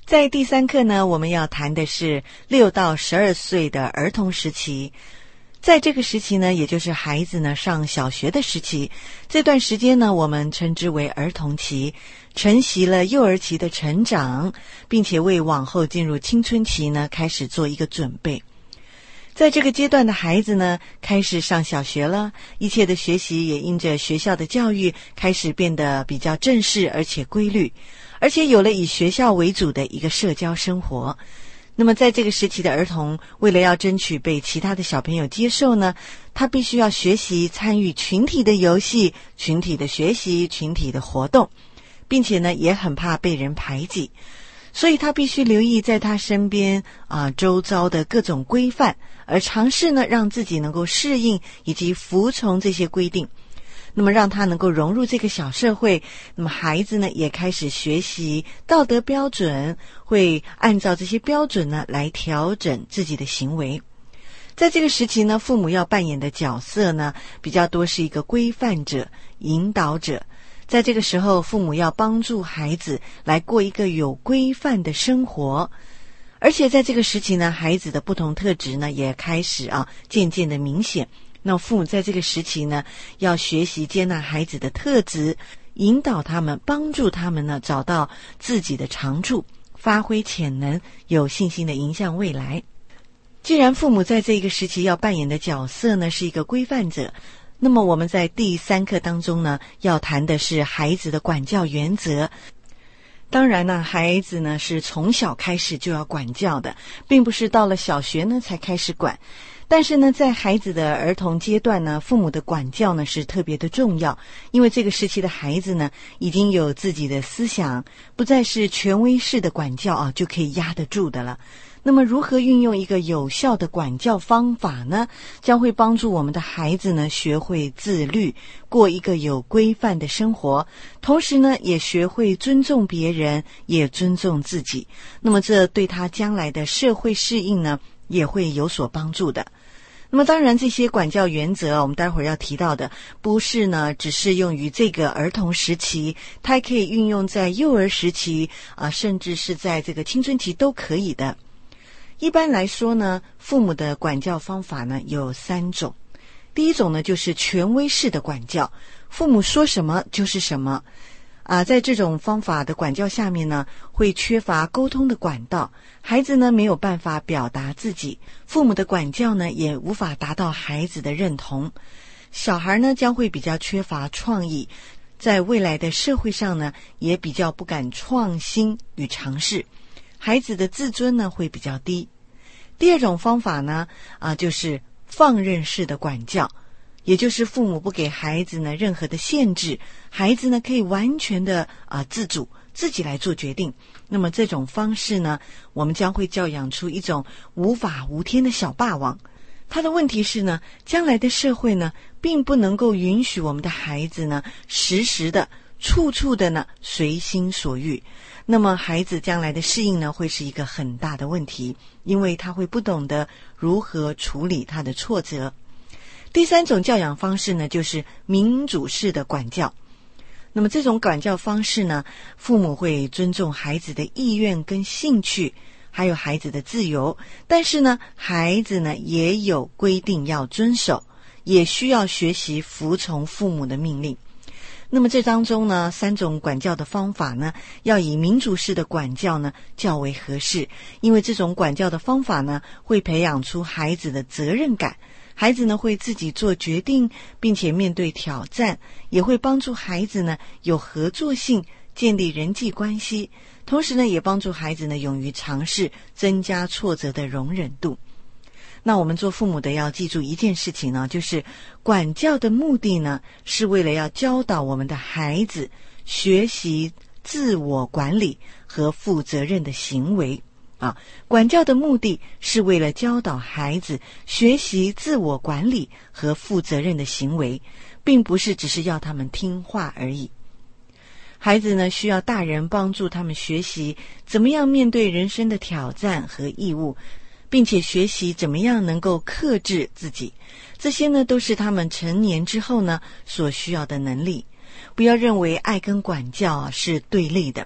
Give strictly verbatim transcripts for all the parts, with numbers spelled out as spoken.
在第三课呢，我们要谈的是六到十二岁的儿童时期。在这个时期呢，也就是孩子呢上小学的时期，这段时间呢，我们称之为儿童期，承袭了幼儿期的成长，并且为往后进入青春期呢开始做一个准备。在这个阶段的孩子呢，开始上小学了，一切的学习也因着学校的教育开始变得比较正式而且规律，而且有了以学校为主的一个社交生活。那么在这个时期的儿童，为了要争取被其他的小朋友接受呢，他必须要学习参与群体的游戏、群体的学习、群体的活动，并且呢也很怕被人排挤，所以他必须留意在他身边啊周遭的各种规范，而尝试呢让自己能够适应以及服从这些规定，那么让他能够融入这个小社会。那么孩子呢也开始学习道德标准，会按照这些标准呢来调整自己的行为。在这个时期呢，父母要扮演的角色呢比较多是一个规范者、引导者。在这个时候，父母要帮助孩子来过一个有规范的生活。而且在这个时期呢，孩子的不同特质呢也开始啊渐渐的明显。那父母在这个时期呢，要学习接纳孩子的特质，引导他们，帮助他们呢找到自己的长处，发挥潜能，有信心的迎向未来。既然父母在这个时期要扮演的角色呢是一个规范者，那么我们在第三课当中呢，要谈的是孩子的管教原则。当然呢，孩子呢是从小开始就要管教的，并不是到了小学呢才开始管。但是呢，在孩子的儿童阶段呢，父母的管教呢是特别的重要，因为这个时期的孩子呢已经有自己的思想，不再是权威式的管教啊就可以压得住的了。那么如何运用一个有效的管教方法呢？将会帮助我们的孩子呢学会自律，过一个有规范的生活，同时呢也学会尊重别人，也尊重自己。那么这对他将来的社会适应呢也会有所帮助的。那么当然这些管教原则我们待会儿要提到的不是呢只适用于这个儿童时期，它还可以运用在幼儿时期啊，甚至是在这个青春期都可以的。一般来说呢，父母的管教方法呢有三种。第一种呢就是权威式的管教，父母说什么就是什么啊，在这种方法的管教下面呢，会缺乏沟通的管道，孩子呢没有办法表达自己，父母的管教呢也无法达到孩子的认同，小孩呢将会比较缺乏创意，在未来的社会上呢也比较不敢创新与尝试，孩子的自尊呢会比较低。第二种方法呢啊就是放任式的管教，也就是父母不给孩子呢任何的限制，孩子呢可以完全的啊自主，自己来做决定。那么这种方式呢，我们将会教养出一种无法无天的小霸王。他的问题是呢，将来的社会呢并不能够允许我们的孩子呢时时的处处的呢随心所欲，那么孩子将来的适应呢会是一个很大的问题，因为他会不懂得如何处理他的挫折。第三种教养方式呢就是民主式的管教。那么这种管教方式呢，父母会尊重孩子的意愿跟兴趣，还有孩子的自由，但是呢孩子呢也有规定要遵守，也需要学习服从父母的命令。那么这当中呢，三种管教的方法呢，要以民主式的管教呢较为合适，因为这种管教的方法呢，会培养出孩子的责任感，孩子呢会自己做决定，并且面对挑战，也会帮助孩子呢有合作性，建立人际关系，同时呢也帮助孩子呢勇于尝试，增加挫折的容忍度。那我们做父母的要记住一件事情呢，就是管教的目的呢是为了要教导我们的孩子学习自我管理和负责任的行为啊，管教的目的是为了教导孩子学习自我管理和负责任的行为，并不是只是要他们听话而已。孩子呢需要大人帮助他们学习怎么样面对人生的挑战和义务，并且学习怎么样能够克制自己，这些呢都是他们成年之后呢所需要的能力。不要认为爱跟管教啊是对立的，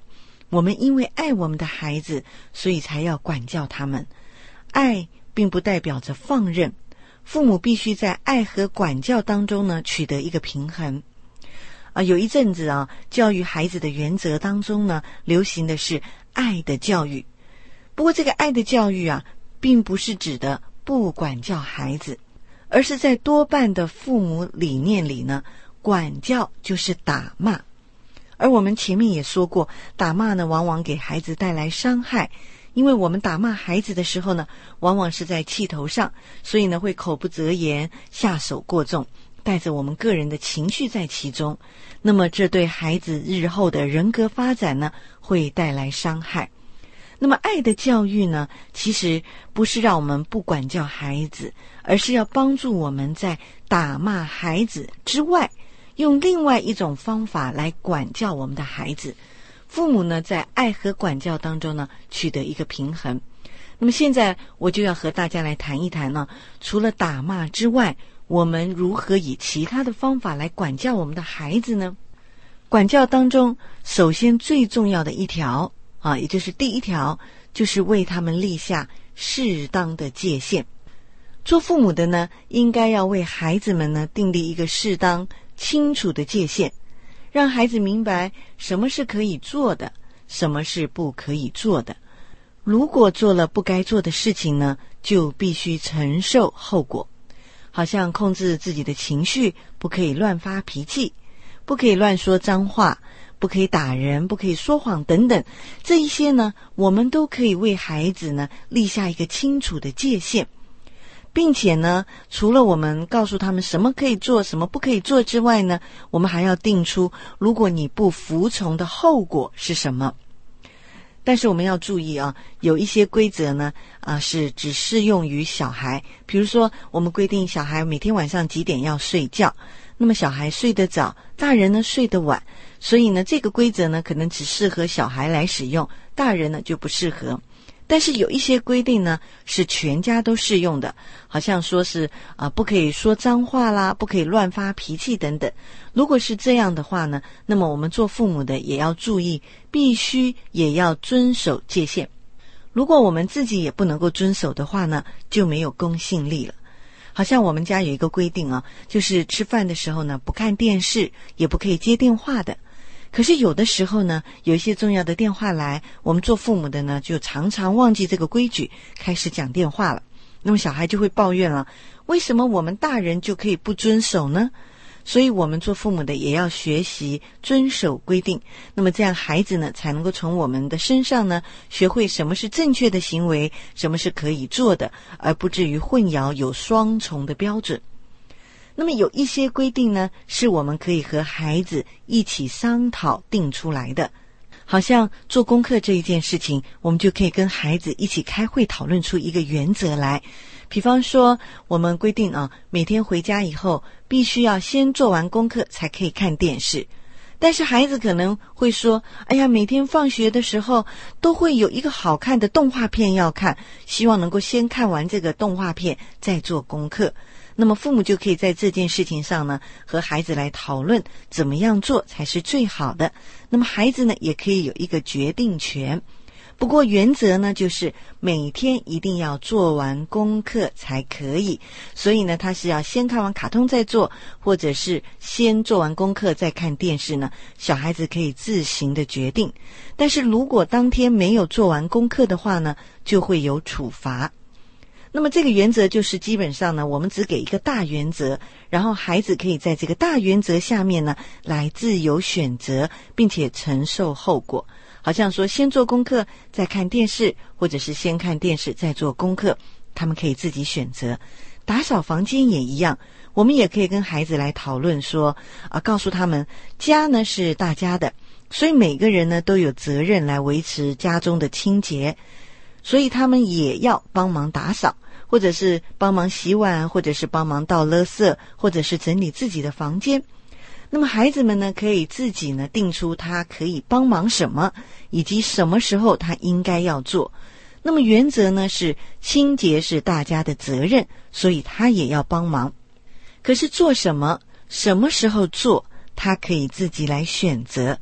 我们因为爱我们的孩子，所以才要管教他们。爱并不代表着放任，父母必须在爱和管教当中呢取得一个平衡。啊，有一阵子啊，教育孩子的原则当中呢，流行的是爱的教育。不过这个爱的教育啊，并不是指的不管教孩子，而是在多半的父母理念里呢，管教就是打骂。而我们前面也说过，打骂呢往往给孩子带来伤害，因为我们打骂孩子的时候呢，往往是在气头上，所以呢会口不择言，下手过重，带着我们个人的情绪在其中。那么这对孩子日后的人格发展呢，会带来伤害。那么爱的教育呢，其实不是让我们不管教孩子，而是要帮助我们在打骂孩子之外，用另外一种方法来管教我们的孩子。父母呢，在爱和管教当中呢，取得一个平衡。那么现在我就要和大家来谈一谈呢，除了打骂之外，我们如何以其他的方法来管教我们的孩子呢？管教当中，首先最重要的一条啊，也就是第一条，就是为他们立下适当的界限。做父母的呢，应该要为孩子们呢订立一个适当清楚的界限，让孩子明白什么是可以做的，什么是不可以做的。如果做了不该做的事情呢，就必须承受后果。好像控制自己的情绪，不可以乱发脾气，不可以乱说脏话，不可以打人，不可以说谎等等，这一些呢，我们都可以为孩子呢立下一个清楚的界限，并且呢，除了我们告诉他们什么可以做，什么不可以做之外呢，我们还要定出如果你不服从的后果是什么。但是我们要注意啊，有一些规则呢，啊是只适用于小孩。比如说，我们规定小孩每天晚上几点要睡觉，那么小孩睡得早，大人呢睡得晚，所以呢，这个规则呢可能只适合小孩来使用，大人呢就不适合。但是有一些规定呢是全家都适用的，好像说是啊、呃、不可以说脏话啦，不可以乱发脾气等等。如果是这样的话呢，那么我们做父母的也要注意，必须也要遵守界限。如果我们自己也不能够遵守的话呢，就没有公信力了。好像我们家有一个规定啊，就是吃饭的时候呢，不看电视，也不可以接电话的。可是有的时候呢，有一些重要的电话来，我们做父母的呢，就常常忘记这个规矩，开始讲电话了。那么小孩就会抱怨了，为什么我们大人就可以不遵守呢？所以我们做父母的也要学习遵守规定，那么这样孩子呢，才能够从我们的身上呢，学会什么是正确的行为，什么是可以做的，而不至于混淆有双重的标准。那么有一些规定呢，是我们可以和孩子一起商讨定出来的。好像做功课这一件事情，我们就可以跟孩子一起开会讨论出一个原则来。比方说，我们规定啊，每天回家以后必须要先做完功课才可以看电视。但是孩子可能会说，哎呀，每天放学的时候都会有一个好看的动画片要看，希望能够先看完这个动画片再做功课。那么父母就可以在这件事情上呢，和孩子来讨论怎么样做才是最好的。那么孩子呢，也可以有一个决定权。不过原则呢，就是每天一定要做完功课才可以。所以呢，他是要先看完卡通再做，或者是先做完功课再看电视呢，小孩子可以自行的决定。但是如果当天没有做完功课的话呢，就会有处罚。那么这个原则就是基本上呢，我们只给一个大原则，然后孩子可以在这个大原则下面呢，来自由选择，并且承受后果。好像说先做功课再看电视，或者是先看电视再做功课，他们可以自己选择。打扫房间也一样，我们也可以跟孩子来讨论说啊，告诉他们家呢是大家的，所以每个人呢都有责任来维持家中的清洁，所以他们也要帮忙打扫，或者是帮忙洗碗，或者是帮忙倒垃圾，或者是整理自己的房间。那么孩子们呢，可以自己呢定出他可以帮忙什么，以及什么时候他应该要做。那么原则呢是清洁是大家的责任，所以他也要帮忙。可是做什么，什么时候做，他可以自己来选择。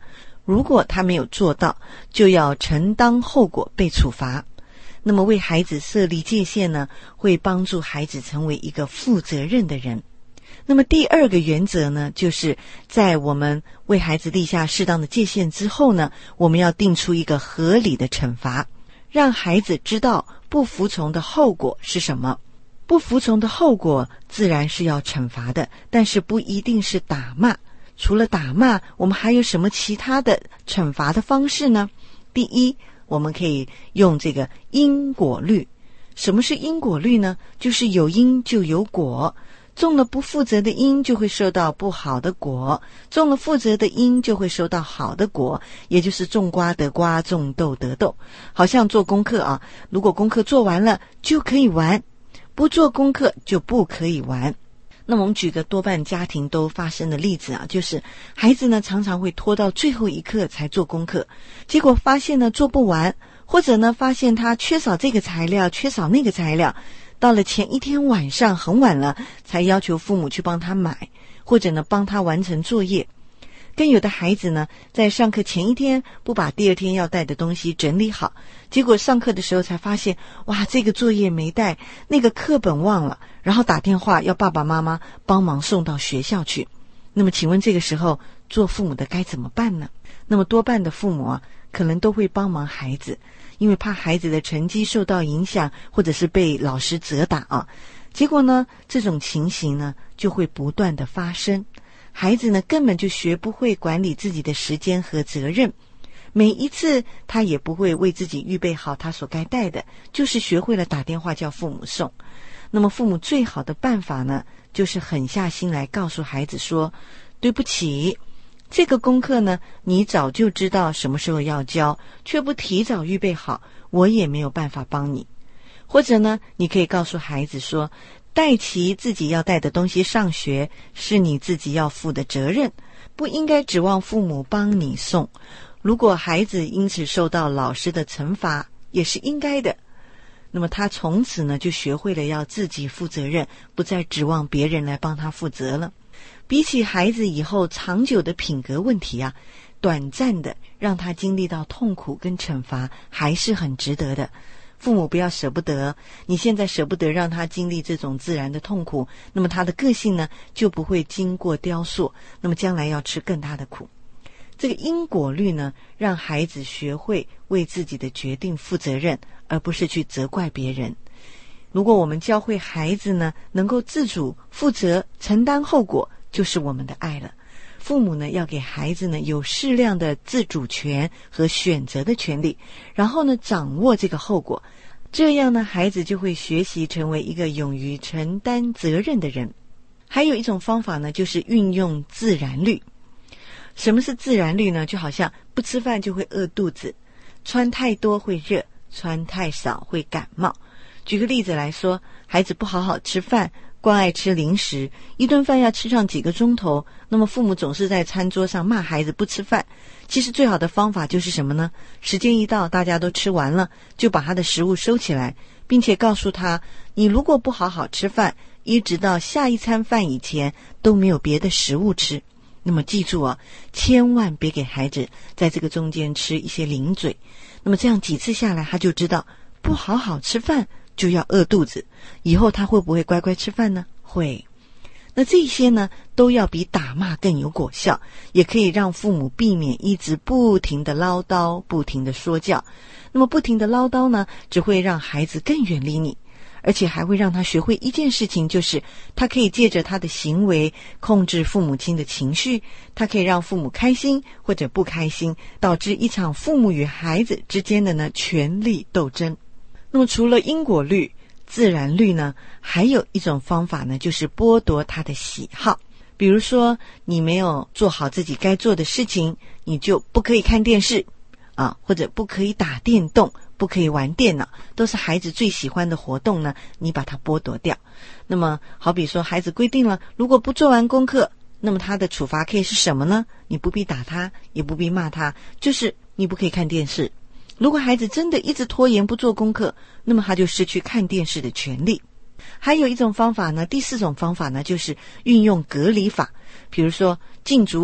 如果他没有做到，就要承担后果，被处罚。那么为孩子设立界限呢，会帮助孩子成为一个负责任的人。那么第二个原则呢，就是在我们为孩子立下适当的界限之后呢，我们要定出一个合理的惩罚，让孩子知道不服从的后果是什么。不服从的后果自然是要惩罚的，但是不一定是打骂。除了打骂，我们还有什么其他的惩罚的方式呢？第一，我们可以用这个因果律。什么是因果律呢？就是有因就有果，种了不负责的因就会受到不好的果，种了负责的因就会收到好的果，也就是种瓜得瓜，种豆得豆。好像做功课啊，如果功课做完了就可以玩，不做功课就不可以玩。那么我们举个多半家庭都发生的例子啊，就是孩子呢常常会拖到最后一刻才做功课，结果发现呢做不完，或者呢发现他缺少这个材料，缺少那个材料，到了前一天晚上很晚了才要求父母去帮他买，或者呢帮他完成作业。更有的孩子呢，在上课前一天不把第二天要带的东西整理好，结果上课的时候才发现，哇，这个作业没带，那个课本忘了，然后打电话要爸爸妈妈帮忙送到学校去。那么请问这个时候做父母的该怎么办呢？那么多半的父母啊，可能都会帮忙孩子，因为怕孩子的成绩受到影响，或者是被老师责打啊。结果呢，这种情形呢就会不断的发生。孩子呢根本就学不会管理自己的时间和责任，每一次他也不会为自己预备好他所该带的，就是学会了打电话叫父母送。那么父母最好的办法呢，就是狠下心来告诉孩子说，对不起，这个功课呢你早就知道什么时候要交，却不提早预备好，我也没有办法帮你。或者呢，你可以告诉孩子说，带齐自己要带的东西上学是你自己要负的责任，不应该指望父母帮你送。如果孩子因此受到老师的惩罚，也是应该的。那么他从此呢就学会了要自己负责任，不再指望别人来帮他负责了。比起孩子以后长久的品格问题啊，短暂的让他经历到痛苦跟惩罚还是很值得的。父母不要舍不得，你现在舍不得让他经历这种自然的痛苦，那么他的个性呢就不会经过雕塑，那么将来要吃更大的苦。这个因果律呢，让孩子学会为自己的决定负责任，而不是去责怪别人。如果我们教会孩子呢能够自主负责承担后果，就是我们的爱了。父母呢要给孩子呢有适量的自主权和选择的权利，然后呢掌握这个后果，这样呢孩子就会学习成为一个勇于承担责任的人。还有一种方法呢，就是运用自然律。什么是自然律呢？就好像不吃饭就会饿肚子，穿太多会热，穿太少会感冒。举个例子来说，孩子不好好吃饭，光爱吃零食，一顿饭要吃上几个钟头，那么父母总是在餐桌上骂孩子不吃饭。其实最好的方法就是什么呢？时间一到，大家都吃完了，就把他的食物收起来，并且告诉他，你如果不好好吃饭，一直到下一餐饭以前都没有别的食物吃。那么记住啊，千万别给孩子在这个中间吃一些零嘴。那么这样几次下来，他就知道不好好吃饭就要饿肚子，以后他会不会乖乖吃饭呢？会。那这些呢都要比打骂更有果效，也可以让父母避免一直不停的唠叨，不停的说教。那么不停的唠叨呢，只会让孩子更远离你，而且还会让他学会一件事情，就是他可以借着他的行为控制父母亲的情绪，他可以让父母开心或者不开心，导致一场父母与孩子之间的呢权力斗争。那么除了因果律、自然律呢，还有一种方法呢，就是剥夺他的喜好。比如说你没有做好自己该做的事情，你就不可以看电视啊，或者不可以打电动，不可以玩电脑，都是孩子最喜欢的活动呢，你把它剥夺掉。那么好比说孩子规定了，如果不做完功课，那么他的处罚可以是什么呢？你不必打他，也不必骂他，就是你不可以看电视。如果孩子真的一直拖延不做功课，那么他就失去看电视的权利。还有一种方法呢，第四种方法呢，就是运用隔离法。比如说禁足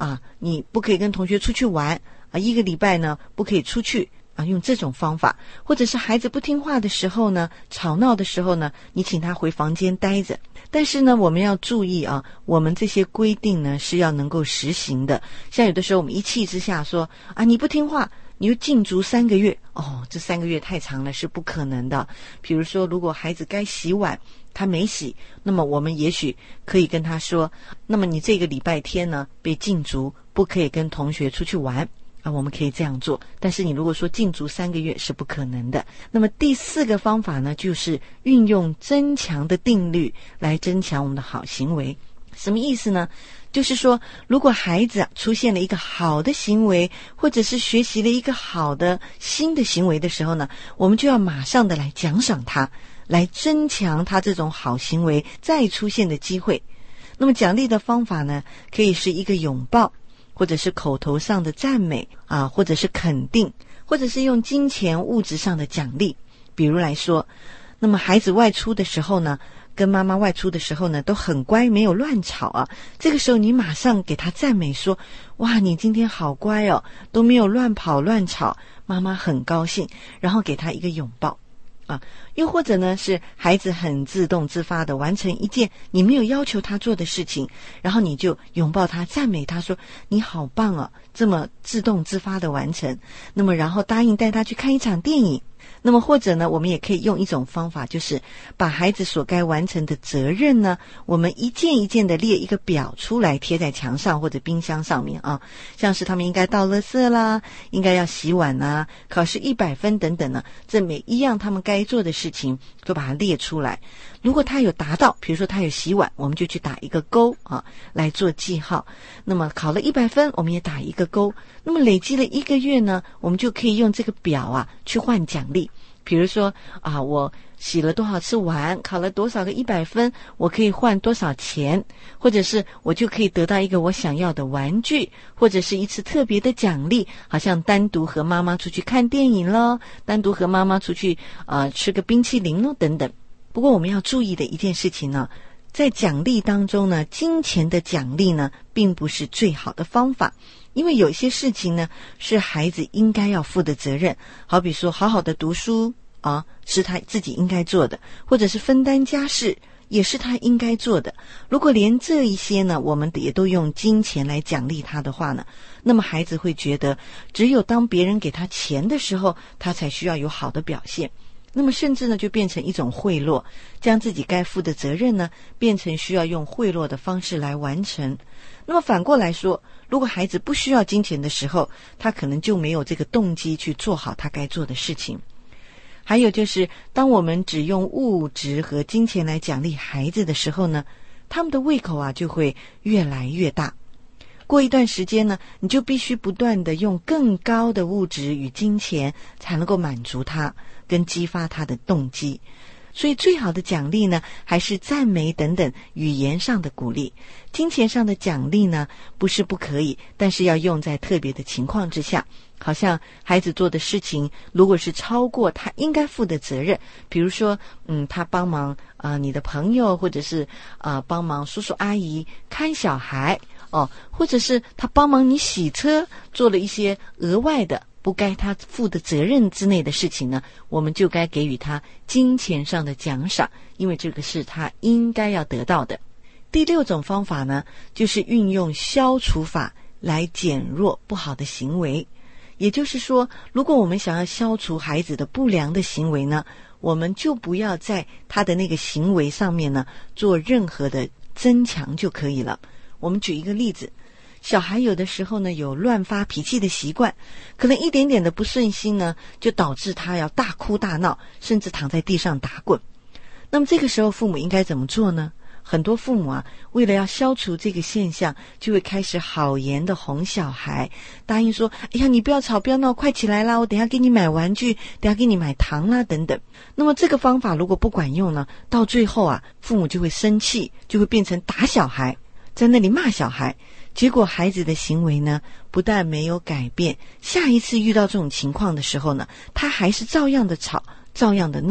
啊，你不可以跟同学出去玩啊，一个礼拜呢不可以出去啊，用这种方法。或者是孩子不听话的时候呢，吵闹的时候呢，你请他回房间待着。但是呢，我们要注意啊，我们这些规定呢是要能够实行的。像有的时候我们一气之下说啊，你不听话你就禁足三个月，哦，这三个月太长了，是不可能的。比如说如果孩子该洗碗他没洗，那么我们也许可以跟他说，那么你这个礼拜天呢被禁足，不可以跟同学出去玩啊，我们可以这样做。但是你如果说禁足三个月是不可能的。那么第四个方法呢，就是运用增强的定律来增强我们的好行为。什么意思呢？就是说如果孩子啊出现了一个好的行为，或者是学习了一个好的新的行为的时候呢，我们就要马上的来奖赏他，来增强他这种好行为再出现的机会。那么奖励的方法呢，可以是一个拥抱，或者是口头上的赞美啊，或者是肯定，或者是用金钱物质上的奖励。比如来说，那么孩子外出的时候呢，跟妈妈外出的时候呢都很乖，没有乱吵啊，这个时候你马上给他赞美说，哇，你今天好乖哦，都没有乱跑乱吵，妈妈很高兴，然后给他一个拥抱啊。又或者呢是孩子很自动自发的完成一件你没有要求他做的事情，然后你就拥抱他，赞美他说，你好棒哦，这么自动自发的完成。那么然后答应带他去看一场电影。那么或者呢，我们也可以用一种方法，就是把孩子所该完成的责任呢，我们一件一件的列一个表出来，贴在墙上或者冰箱上面啊，像是他们应该倒垃圾啦，应该要洗碗啊，考试一百分等等呢，这每一样他们该做的事情都把它列出来。如果他有达到，比如说他有洗碗，我们就去打一个勾啊，来做记号。那么考了一百分，我们也打一个勾。那么累积了一个月呢，我们就可以用这个表啊去换奖励。比如说啊，我洗了多少次碗，考了多少个一百分，我可以换多少钱，或者是我就可以得到一个我想要的玩具，或者是一次特别的奖励，好像单独和妈妈出去看电影咯，单独和妈妈出去呃吃个冰淇淋咯等等。不过我们要注意的一件事情呢，在奖励当中呢，金钱的奖励呢并不是最好的方法。因为有一些事情呢是孩子应该要负的责任，好比说好好的读书啊，是他自己应该做的，或者是分担家事也是他应该做的。如果连这一些呢我们也都用金钱来奖励他的话呢，那么孩子会觉得只有当别人给他钱的时候，他才需要有好的表现。那么甚至呢就变成一种贿赂，将自己该负的责任呢变成需要用贿赂的方式来完成。那么反过来说，如果孩子不需要金钱的时候，他可能就没有这个动机去做好他该做的事情。还有就是当我们只用物质和金钱来奖励孩子的时候呢，他们的胃口啊就会越来越大。过一段时间呢，你就必须不断的用更高的物质与金钱才能够满足他跟激发他的动机。所以最好的奖励呢，还是赞美等等语言上的鼓励。金钱上的奖励呢，不是不可以，但是要用在特别的情况之下。好像孩子做的事情如果是超过他应该负的责任，比如说嗯，他帮忙啊、呃、你的朋友，或者是啊、呃、帮忙叔叔阿姨看小孩哦，或者是他帮忙你洗车，做了一些额外的不该他负的责任之内的事情呢，我们就该给予他金钱上的奖赏，因为这个是他应该要得到的。第六种方法呢，就是运用消除法来减弱不好的行为。也就是说，如果我们想要消除孩子的不良的行为呢，我们就不要在他的那个行为上面呢做任何的增强就可以了。我们举一个例子，小孩有的时候呢有乱发脾气的习惯，可能一点点的不顺心呢，就导致他要大哭大闹，甚至躺在地上打滚。那么这个时候父母应该怎么做呢？很多父母啊，为了要消除这个现象，就会开始好言的哄小孩，答应说，哎呀，你不要吵不要闹，快起来啦，我等一下给你买玩具，等一下给你买糖啦等等。那么这个方法如果不管用呢，到最后啊，父母就会生气，就会变成打小孩，在那里骂小孩。结果孩子的行为呢不但没有改变，下一次遇到这种情况的时候呢，他还是照样的吵，照样的闹。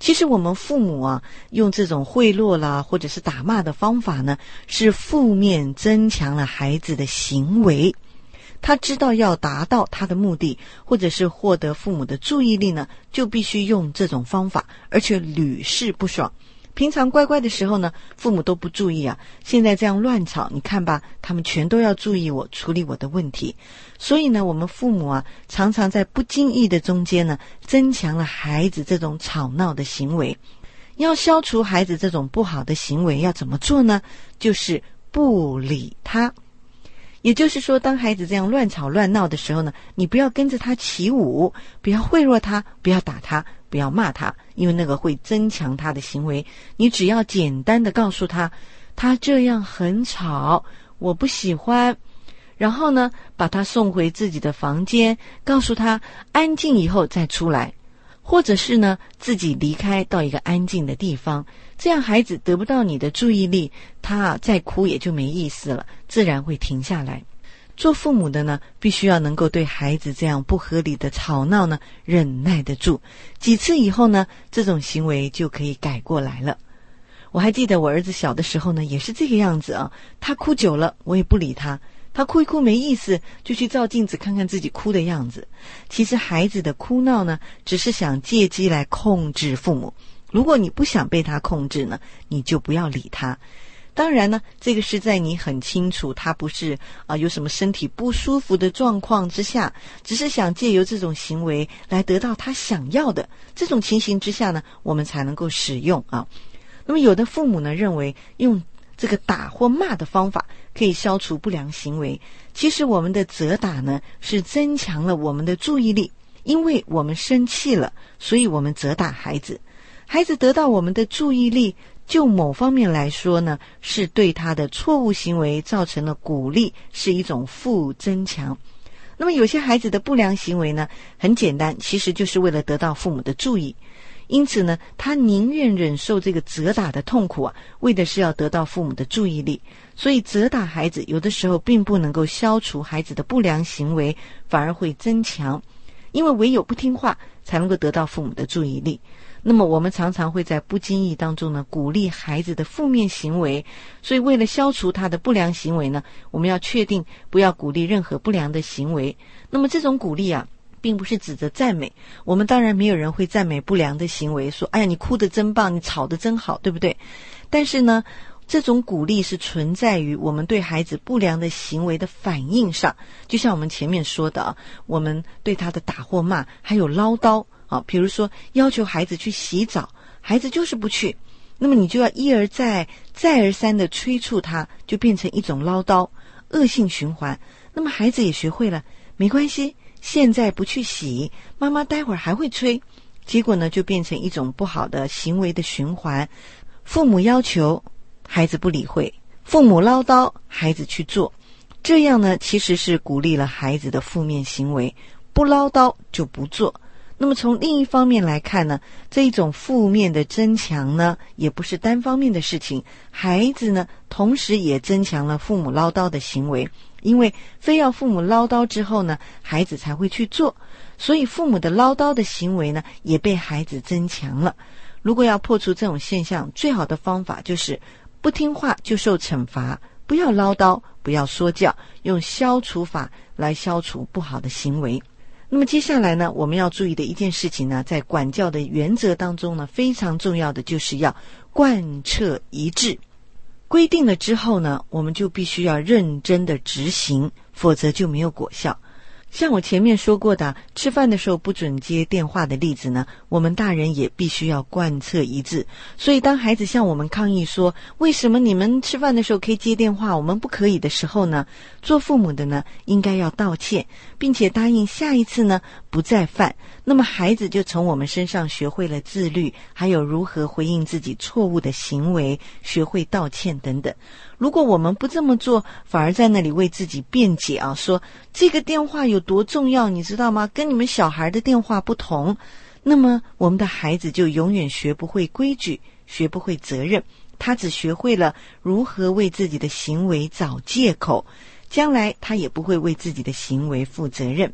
其实我们父母啊，用这种贿赂啦，或者是打骂的方法呢，是负面增强了孩子的行为。他知道要达到他的目的，或者是获得父母的注意力呢，就必须用这种方法，而且屡试不爽。平常乖乖的时候呢，父母都不注意啊，现在这样乱吵，你看吧，他们全都要注意我，处理我的问题。所以呢，我们父母啊，常常在不经意的中间呢，增强了孩子这种吵闹的行为。要消除孩子这种不好的行为，要怎么做呢？就是不理他。也就是说，当孩子这样乱吵乱闹的时候呢，你不要跟着他起舞，不要贿赂他，不要打他，不要骂他，因为那个会增强他的行为。你只要简单的告诉他，他这样很吵，我不喜欢。然后呢，把他送回自己的房间，告诉他安静以后再出来，或者是呢，自己离开到一个安静的地方。这样孩子得不到你的注意力，他再哭也就没意思了，自然会停下来。做父母的呢，必须要能够对孩子这样不合理的吵闹呢，忍耐得住。几次以后呢，这种行为就可以改过来了。我还记得我儿子小的时候呢，也是这个样子啊。他哭久了，我也不理他。他哭一哭没意思，就去照镜子看看自己哭的样子。其实孩子的哭闹呢，只是想借机来控制父母。如果你不想被他控制呢，你就不要理他。当然呢，这个是在你很清楚他不是啊、呃、有什么身体不舒服的状况之下，只是想借由这种行为来得到他想要的这种情形之下呢，我们才能够使用啊。那么有的父母呢，认为用这个打或骂的方法可以消除不良行为。其实我们的责打呢，是增强了我们的注意力，因为我们生气了，所以我们责打孩子。孩子得到我们的注意力，就某方面来说呢，是对他的错误行为造成了鼓励，是一种负增强。那么有些孩子的不良行为呢，很简单，其实就是为了得到父母的注意。因此呢，他宁愿忍受这个责打的痛苦啊，为的是要得到父母的注意力。所以责打孩子有的时候并不能够消除孩子的不良行为，反而会增强。因为唯有不听话，才能够得到父母的注意力。那么我们常常会在不经意当中呢，鼓励孩子的负面行为。所以为了消除他的不良行为呢，我们要确定不要鼓励任何不良的行为。那么这种鼓励啊，并不是指着赞美。我们当然没有人会赞美不良的行为，说哎呀你哭得真棒，你吵得真好，对不对？但是呢，这种鼓励是存在于我们对孩子不良的行为的反应上。就像我们前面说的啊，我们对他的打或骂还有唠叨啊，比如说要求孩子去洗澡，孩子就是不去，那么你就要一而再再而三的催促他，就变成一种唠叨，恶性循环。那么孩子也学会了，没关系，现在不去洗，妈妈待会儿还会催。结果呢，就变成一种不好的行为的循环。父母要求，孩子不理会；父母唠叨，孩子去做。这样呢，其实是鼓励了孩子的负面行为，不唠叨就不做。那么从另一方面来看呢，这一种负面的增强呢，也不是单方面的事情。孩子呢，同时也增强了父母唠叨的行为，因为非要父母唠叨之后呢，孩子才会去做。所以父母的唠叨的行为呢，也被孩子增强了。如果要破除这种现象，最好的方法就是不听话就受惩罚，不要唠叨，不要说教，用消除法来消除不好的行为。那么接下来呢，我们要注意的一件事情呢，在管教的原则当中呢，非常重要的就是要贯彻一致。规定了之后呢，我们就必须要认真的执行，否则就没有果效。像我前面说过的，吃饭的时候不准接电话的例子呢，我们大人也必须要贯彻一致。所以当孩子向我们抗议说，为什么你们吃饭的时候可以接电话，我们不可以的时候呢，做父母的呢，应该要道歉，并且答应下一次呢，不再犯。那么孩子就从我们身上学会了自律，还有如何回应自己错误的行为，学会道歉等等。如果我们不这么做，反而在那里为自己辩解啊，说这个电话有多重要，你知道吗？跟你们小孩的电话不同，那么我们的孩子就永远学不会规矩，学不会责任，他只学会了如何为自己的行为找借口，将来他也不会为自己的行为负责任。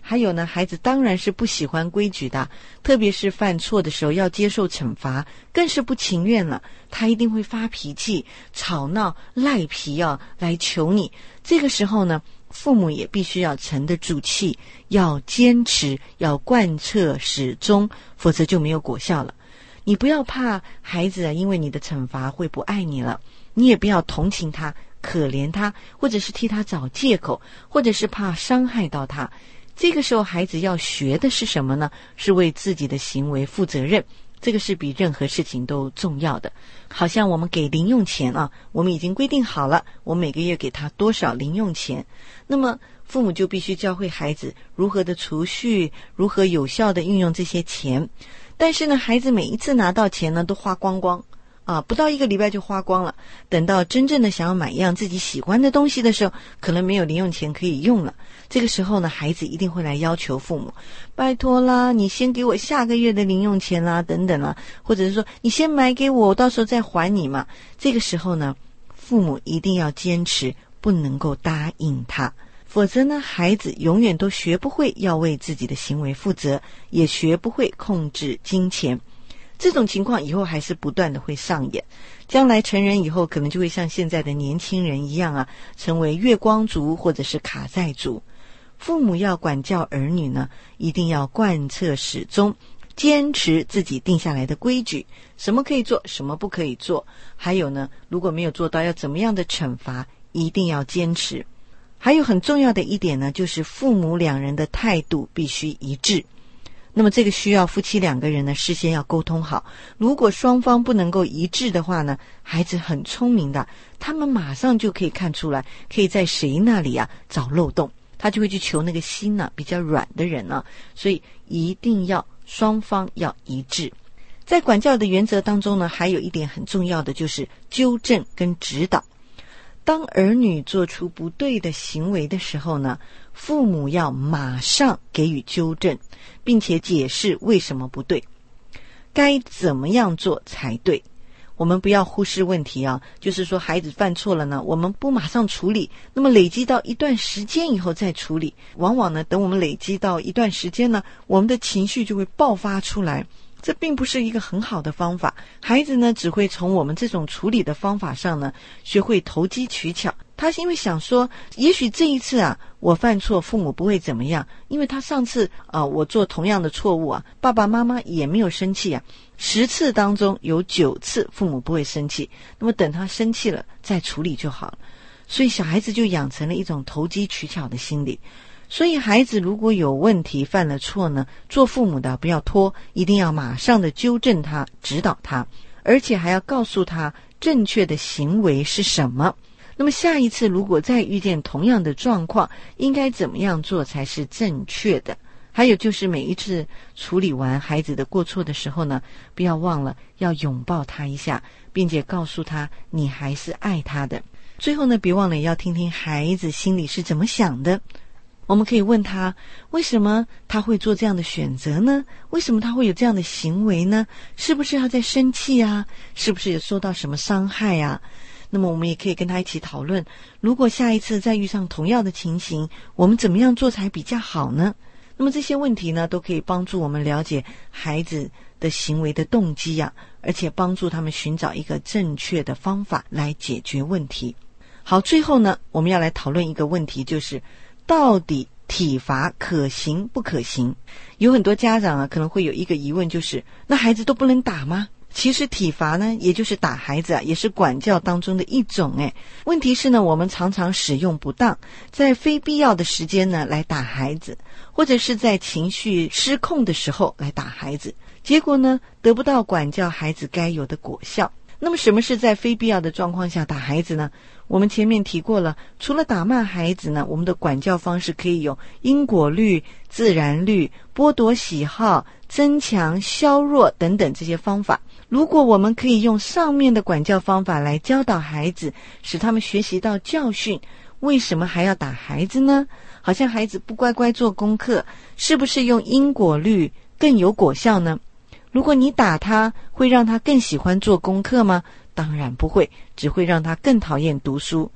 还有呢，孩子当然是不喜欢规矩的，特别是犯错的时候要接受惩罚，更是不情愿了。他一定会发脾气、吵闹、赖皮啊，来求你。这个时候呢，父母也必须要沉得住气，要坚持，要贯彻始终，否则就没有果效了。你不要怕孩子啊，因为你的惩罚会不爱你了，你也不要同情他、可怜他，或者是替他找借口，或者是怕伤害到他。这个时候孩子要学的是什么呢？是为自己的行为负责任，这个是比任何事情都重要的。好像我们给零用钱啊，我们已经规定好了，我每个月给他多少零用钱，那么父母就必须教会孩子如何的储蓄，如何有效的运用这些钱。但是呢，孩子每一次拿到钱呢，都花光光啊，不到一个礼拜就花光了。等到真正的想要买一样自己喜欢的东西的时候，可能没有零用钱可以用了。这个时候呢，孩子一定会来要求父母，拜托啦，你先给我下个月的零用钱啦，等等啦，或者是说你先买给我，我到时候再还你嘛。这个时候呢，父母一定要坚持，不能够答应他，否则呢，孩子永远都学不会要为自己的行为负责，也学不会控制金钱。这种情况以后还是不断的会上演，将来成人以后可能就会像现在的年轻人一样啊，成为月光族或者是卡债族。父母要管教儿女呢，一定要贯彻始终，坚持自己定下来的规矩，什么可以做，什么不可以做，还有呢，如果没有做到要怎么样的惩罚，一定要坚持。还有很重要的一点呢，就是父母两人的态度必须一致。那么这个需要夫妻两个人呢事先要沟通好，如果双方不能够一致的话呢，孩子很聪明的，他们马上就可以看出来，可以在谁那里啊找漏洞，他就会去求那个心呢、啊、比较软的人啊，所以一定要双方要一致。在管教的原则当中呢，还有一点很重要的就是纠正跟指导。当儿女做出不对的行为的时候呢，父母要马上给予纠正，并且解释为什么不对，该怎么样做才对。我们不要忽视问题啊，就是说孩子犯错了呢，我们不马上处理，那么累积到一段时间以后再处理，往往呢，等我们累积到一段时间呢，我们的情绪就会爆发出来，这并不是一个很好的方法。孩子呢，只会从我们这种处理的方法上呢，学会投机取巧。他是因为想说，也许这一次啊，我犯错，父母不会怎么样，因为他上次啊、呃，我做同样的错误啊，爸爸妈妈也没有生气啊。十次当中有九次父母不会生气，那么等他生气了再处理就好了。所以小孩子就养成了一种投机取巧的心理。所以孩子如果有问题犯了错呢，做父母的不要拖，一定要马上的纠正他，指导他，而且还要告诉他正确的行为是什么。那么下一次如果再遇见同样的状况，应该怎么样做才是正确的。还有就是每一次处理完孩子的过错的时候呢，不要忘了要拥抱他一下，并且告诉他你还是爱他的。最后呢，别忘了也要听听孩子心里是怎么想的。我们可以问他，为什么他会做这样的选择呢？为什么他会有这样的行为呢？是不是他在生气啊？是不是有受到什么伤害啊？那么我们也可以跟他一起讨论，如果下一次再遇上同样的情形，我们怎么样做才比较好呢？那么这些问题呢，都可以帮助我们了解孩子的行为的动机啊，而且帮助他们寻找一个正确的方法来解决问题。好，最后呢，我们要来讨论一个问题，就是到底体罚可行不可行？有很多家长啊，可能会有一个疑问，就是那孩子都不能打吗？其实体罚呢，也就是打孩子啊，也是管教当中的一种。诶，问题是呢，我们常常使用不当，在非必要的时间呢来打孩子，或者是在情绪失控的时候来打孩子，结果呢得不到管教孩子该有的果效。那么什么是在非必要的状况下打孩子呢？我们前面提过了，除了打骂孩子呢，我们的管教方式可以有因果律、自然律、剥夺喜好、增强、削弱等等这些方法。如果我们可以用上面的管教方法来教导孩子，使他们学习到教训，为什么还要打孩子呢？好像孩子不乖乖做功课，是不是用因果律更有果效呢？如果你打他，会让他更喜欢做功课吗？当然不会，只会让他更讨厌读书。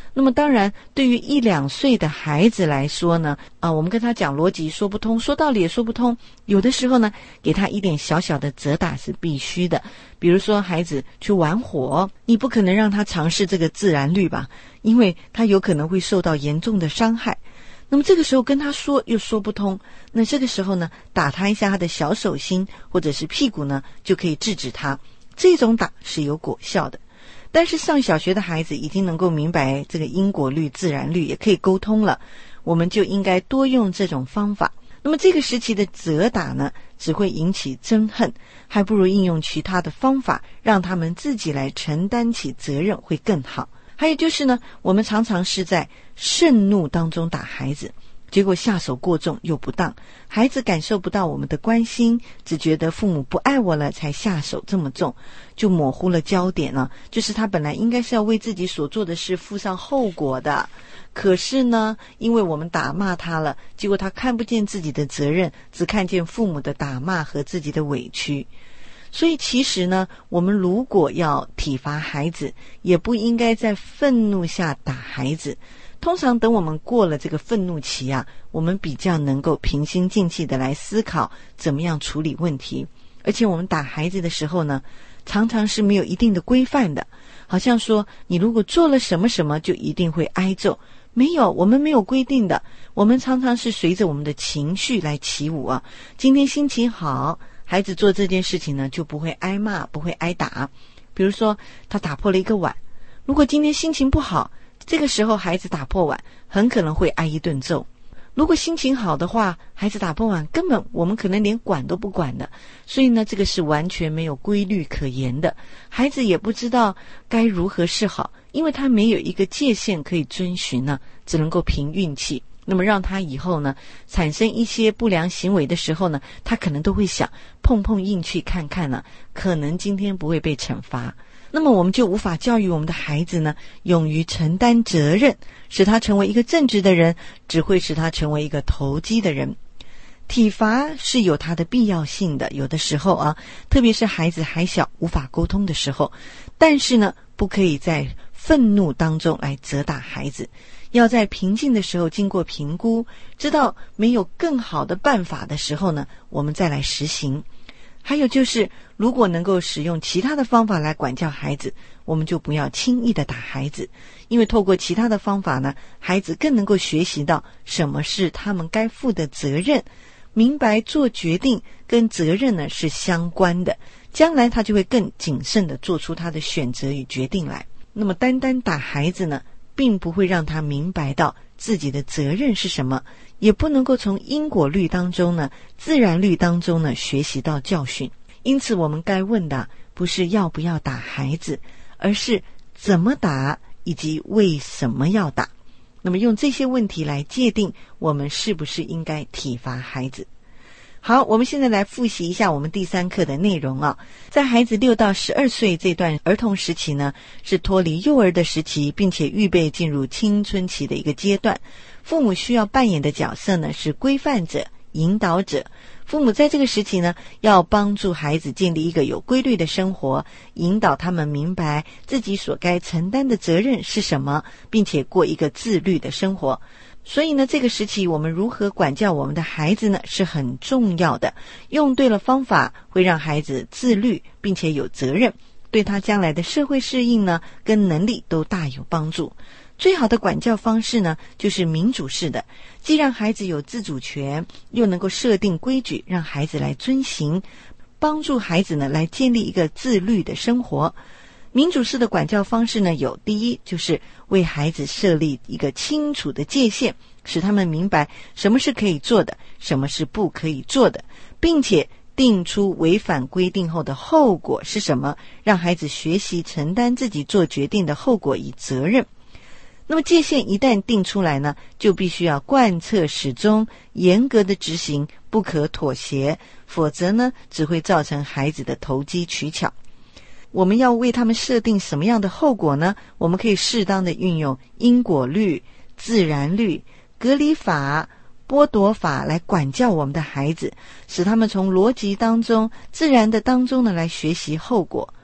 那么当然对于一两岁的孩子来说呢，啊，我们跟他讲逻辑说不通，说道理也说不通，有的时候呢给他一点小小的责打是必须的。比如说孩子去玩火，你不可能让他尝试这个自然律吧，因为他有可能会受到严重的伤害。那么这个时候跟他说又说不通，那这个时候呢打他一下他的小手心或者是屁股呢，就可以制止他，这种打是有果效的。但是上小学的孩子已经能够明白这个因果律自然律，也可以沟通了，我们就应该多用这种方法。那么这个时期的责打呢，只会引起憎恨，还不如应用其他的方法，让他们自己来承担起责任会更好。还有就是呢，我们常常是在盛怒当中打孩子，结果下手过重又不当，孩子感受不到我们的关心，只觉得父母不爱我了才下手这么重，就模糊了焦点了，就是他本来应该是要为自己所做的事负上后果的，可是呢因为我们打骂他了，结果他看不见自己的责任，只看见父母的打骂和自己的委屈。所以其实呢，我们如果要体罚孩子，也不应该在愤怒下打孩子。通常等我们过了这个愤怒期啊，我们比较能够平心静气的来思考怎么样处理问题。而且我们打孩子的时候呢，常常是没有一定的规范的，好像说你如果做了什么什么就一定会挨揍，没有，我们没有规定的，我们常常是随着我们的情绪来起舞啊。今天心情好，孩子做这件事情呢就不会挨骂，不会挨打。比如说他打破了一个碗，如果今天心情不好，这个时候孩子打破碗很可能会挨一顿揍。如果心情好的话，孩子打破碗根本我们可能连管都不管的。所以呢，这个是完全没有规律可言的，孩子也不知道该如何是好，因为他没有一个界限可以遵循呢，只能够凭运气。那么让他以后呢产生一些不良行为的时候呢，他可能都会想碰碰运气看看呢，可能今天不会被惩罚。那么我们就无法教育我们的孩子呢勇于承担责任，使他成为一个正直的人，只会使他成为一个投机的人。体罚是有它的必要性的，有的时候啊，特别是孩子还小无法沟通的时候，但是呢不可以在愤怒当中来责打孩子，要在平静的时候经过评估，知道没有更好的办法的时候呢，我们再来实行。还有就是如果能够使用其他的方法来管教孩子，我们就不要轻易的打孩子，因为透过其他的方法呢，孩子更能够学习到什么是他们该负的责任，明白做决定跟责任呢是相关的，将来他就会更谨慎的做出他的选择与决定来。那么单单打孩子呢，并不会让他明白到自己的责任是什么，也不能够从因果律当中呢、自然律当中呢学习到教训。因此我们该问的不是要不要打孩子，而是怎么打以及为什么要打。那么用这些问题来界定我们是不是应该体罚孩子。好，我们现在来复习一下我们第三课的内容啊。在孩子六到十二岁这段儿童时期呢，是脱离幼儿的时期，并且预备进入青春期的一个阶段。父母需要扮演的角色呢，是规范者、引导者。父母在这个时期呢，要帮助孩子建立一个有规律的生活，引导他们明白自己所该承担的责任是什么，并且过一个自律的生活。所以呢，这个时期我们如何管教我们的孩子呢，是很重要的。用对了方法，会让孩子自律，并且有责任，对他将来的社会适应呢，跟能力都大有帮助。最好的管教方式呢，就是民主式的，既让孩子有自主权，又能够设定规矩，让孩子来遵行，帮助孩子呢来建立一个自律的生活。民主式的管教方式呢，有第一，就是为孩子设立一个清楚的界限，使他们明白什么是可以做的，什么是不可以做的，并且定出违反规定后的后果是什么，让孩子学习承担自己做决定的后果与责任。那么界限一旦定出来呢，就必须要贯彻始终，严格的执行，不可妥协，否则呢，只会造成孩子的投机取巧。我们要为他们设定什么样的后果呢？我们可以适当的运用因果律、自然律、隔离法、剥夺法来管教我们的孩子，使他们从逻辑当中、自然的当中呢来学习后果。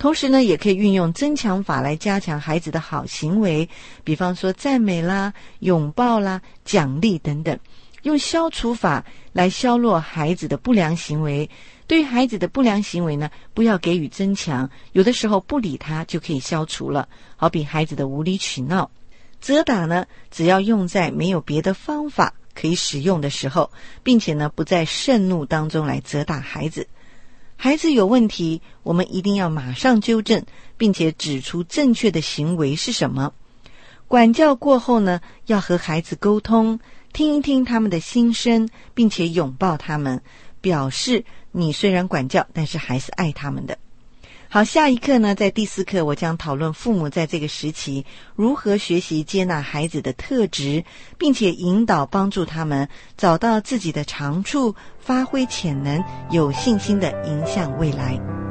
同时呢，也可以运用增强法来加强孩子的好行为，比方说赞美啦、拥抱啦、奖励等等，用消除法来削弱孩子的不良行为。对于孩子的不良行为呢，不要给予增强，有的时候不理他就可以消除了。好比孩子的无理取闹，责打呢，只要用在没有别的方法可以使用的时候，并且呢，不在盛怒当中来责打孩子。孩子有问题，我们一定要马上纠正，并且指出正确的行为是什么。管教过后呢，要和孩子沟通，听一听他们的心声，并且拥抱他们，表示你虽然管教，但是还是爱他们的。好，下一课呢，在第四课我将讨论父母在这个时期如何学习接纳孩子的特质，并且引导帮助他们找到自己的长处，发挥潜能，有信心地迎向未来。